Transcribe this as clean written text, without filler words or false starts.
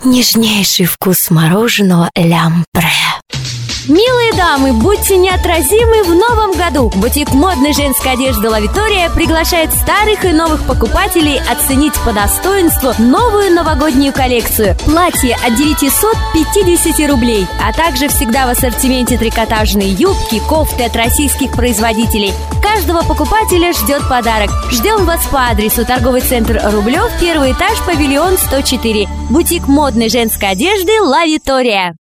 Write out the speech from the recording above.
нежнейший вкус мороженого «Лямпре». Милые дамы, будьте неотразимы в новом году! Бутик модной женской одежды «Ла Витория» приглашает старых и новых покупателей оценить по достоинству новую новогоднюю коллекцию. Платье от 950 рублей, а также всегда в ассортименте трикотажные юбки, кофты от российских производителей. Каждого покупателя ждет подарок. Ждем вас по адресу: торговый центр Рублев, 1 этаж, павильон 104. Бутик модной женской одежды «Ла Витория».